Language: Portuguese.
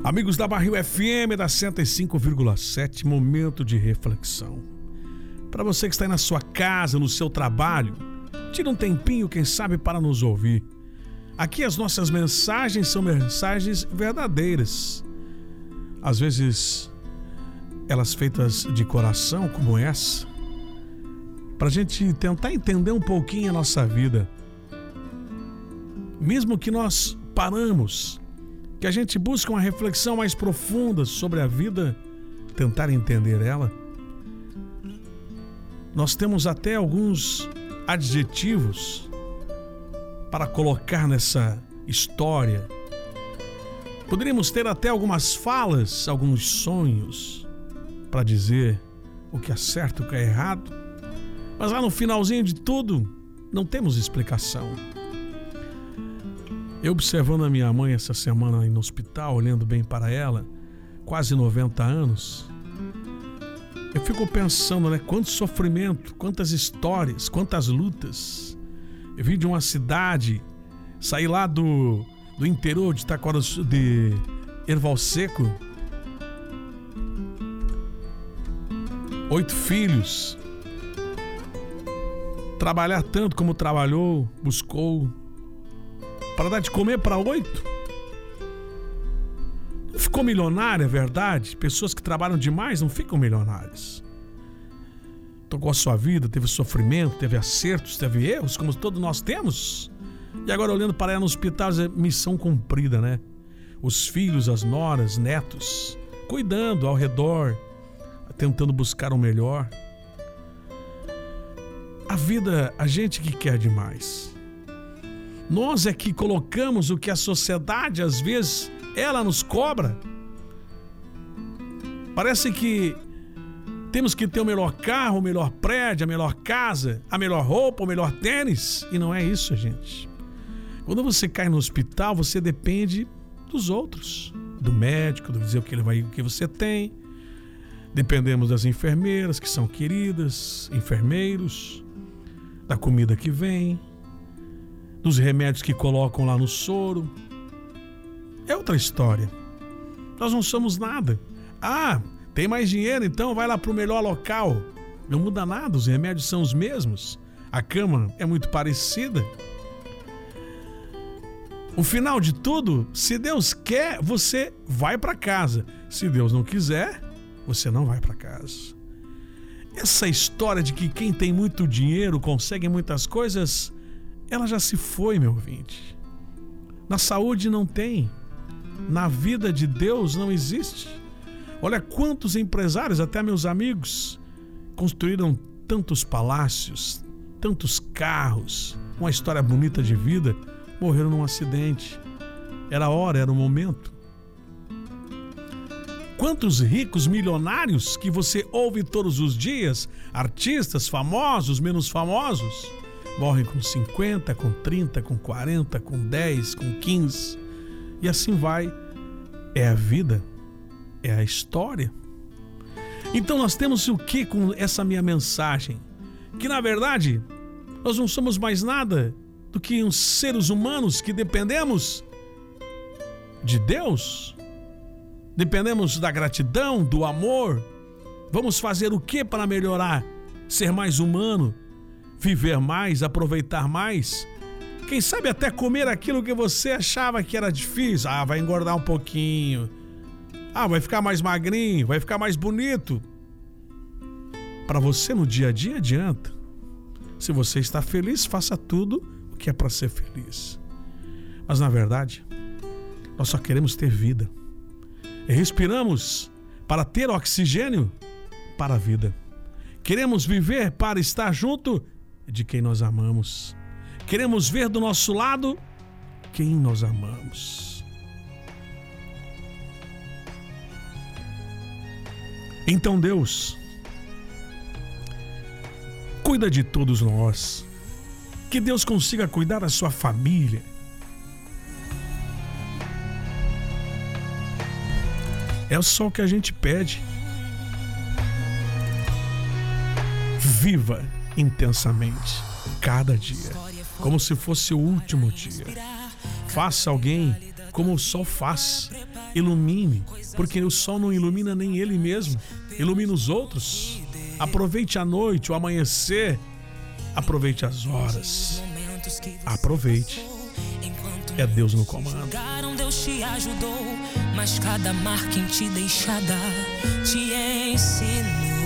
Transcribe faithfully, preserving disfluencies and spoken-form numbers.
Amigos da Barril F M, da cento e cinco vírgula sete, momento de reflexão. Para você que está aí na sua casa, no seu trabalho, tira um tempinho, quem sabe, para nos ouvir. Aqui as nossas mensagens são mensagens verdadeiras. Às vezes, elas feitas de coração, como essa, para a gente tentar entender um pouquinho a nossa vida. Mesmo que nós paramos, que a gente busque uma reflexão mais profunda sobre a vida, tentar entender ela, nós temos até alguns adjetivos para colocar nessa história. Poderíamos ter até algumas falas, alguns sonhos para dizer o que é certo e o que é errado, mas lá no finalzinho de tudo não temos explicação. Eu observando a minha mãe essa semana aí no hospital, olhando bem para ela, quase noventa anos, eu fico pensando, né, quanto sofrimento, quantas histórias, quantas lutas. Eu vim de uma cidade, saí lá do, do interior de Taquara, de Erval Seco, oito filhos, trabalhar tanto como trabalhou, buscou, para dar de comer para oito. Não ficou milionário, é verdade. Pessoas que trabalham demais não ficam milionários. Tocou a sua vida, teve sofrimento, teve acertos, teve erros, como todos nós temos. E agora olhando para ela no hospital, é missão cumprida, né? Os filhos, as noras, netos, cuidando ao redor, tentando buscar o melhor. A vida, a gente que quer demais. Nós é que colocamos o que a sociedade, às vezes, ela nos cobra. Parece que temos que ter o melhor carro, o melhor prédio, a melhor casa, a melhor roupa, o melhor tênis. E não é isso, gente. Quando você cai no hospital, você depende dos outros. Do médico, do dizer o que ele vai, o que você tem. Dependemos das enfermeiras, que são queridas, enfermeiros, da comida que vem, dos remédios que colocam lá no soro. É outra história. Nós não somos nada. Ah, tem mais dinheiro, então vai lá para o melhor local. Não muda nada, os remédios são os mesmos. A cama é muito parecida. O final de tudo, se Deus quer, você vai para casa. Se Deus não quiser, você não vai para casa. Essa história de que quem tem muito dinheiro consegue muitas coisas, ela já se foi, meu ouvinte. Na saúde não tem. Na vida de Deus não existe. Olha quantos empresários, até meus amigos, construíram tantos palácios, tantos carros, uma história bonita de vida, morreram num acidente. Era a hora, era o momento. Quantos ricos milionários que você ouve todos os dias, artistas famosos, menos famosos, morrem com cinquenta, com trinta, com quarenta, com dez, com quinze. E assim vai. É a vida. É a história. Então nós temos o que com essa minha mensagem? Que na verdade, nós não somos mais nada do que uns seres humanos que dependemos de Deus. Dependemos da gratidão, do amor. Vamos fazer o que para melhorar? Ser mais humano? Viver mais, aproveitar mais, quem sabe até comer aquilo que você achava que era difícil. Ah, vai engordar um pouquinho, ah, vai ficar mais magrinho, vai ficar mais bonito. Para você no dia a dia adianta. Se você está feliz, faça tudo o que é para ser feliz. Mas na verdade, nós só queremos ter vida. E respiramos para ter oxigênio para a vida. Queremos viver para estar junto de quem nós amamos. Queremos ver do nosso lado quem nós amamos. Então Deus cuida de todos nós. Que Deus consiga cuidar da sua família. É só o que a gente pede. Viva intensamente cada dia, como se fosse o último dia. Faça alguém como o sol faz. Ilumine, porque o sol não ilumina nem ele mesmo. Ilumina os outros. Aproveite a noite, o amanhecer. Aproveite as horas. Aproveite. É Deus no comando. Deus te ajudou, mas cada marca em ti deixada te ensinou.